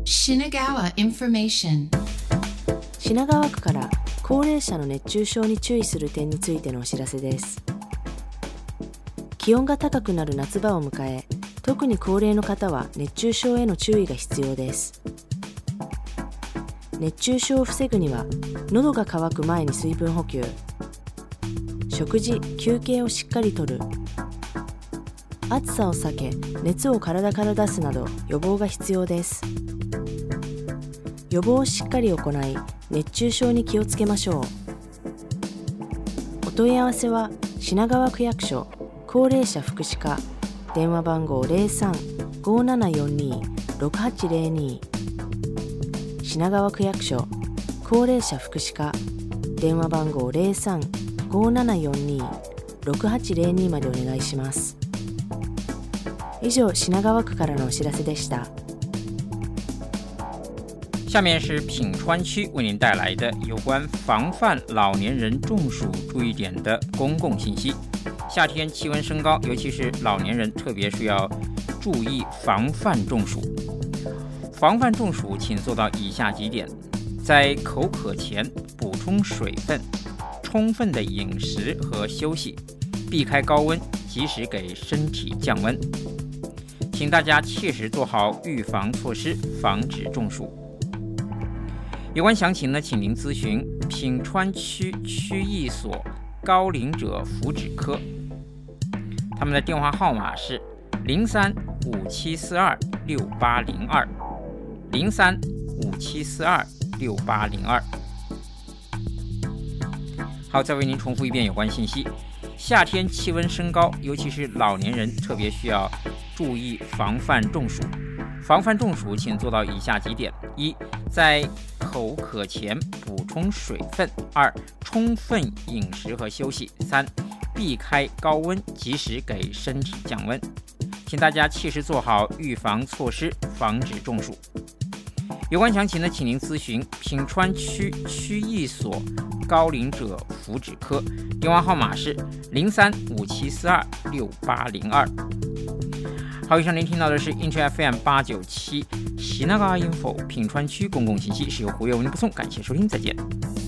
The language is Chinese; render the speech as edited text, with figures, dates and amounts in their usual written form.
Shinagawa Information。 品川区から高齢者の熱中症に注意する点についてのお知らせです。気温が高くなる夏場を迎え、特に高齢の方は熱中症への注意が必要です。熱中症を防ぐには、喉が渇く前に水分補給、食事・休憩をしっかりとる、暑さを避け、熱を体から出すなど予防が必要です。予防をしっかり行い、熱中症に気をつけましょう。お問い合わせは品川区役所高齢者福祉課、電話番号 03-5742-6802、品川区役所高齢者福祉課、電話番号 03-5742-6802 までお願いします。以上、品川区からのお知らせでした。 下面是品川区为您带来的有关防范老年人中暑注意点的公共信息。夏天气温升高，尤其是老年人特别需要注意防范中暑。防范中暑请做到以下几点：在口渴前补充水分，充分的饮食和休息，避开高温，及时给身体降温。请大家切实做好预防措施，防止中暑。有关详情呢，请您咨询品川区区役所高龄者福祉科，他们的电话号码是03-5742-6802，03-5742-6802。好，再为您重复一遍有关信息。夏天气温升高，尤其是老年人特别需要注意防范中暑。防范中暑请做到以下几点：一，在口渴前补充水分；二，充分饮食和休息；三，避开高温，及时给身体降温。请大家切实做好预防措施，防止中暑。有关详情呢，请您咨询品川区区役所高龄者福祉科，电话号码是03-5742-6802。好，以上您听到的是 Inter FM 897品川 Info 品川区公共信息，是由胡月为您播送，感谢收听，再见。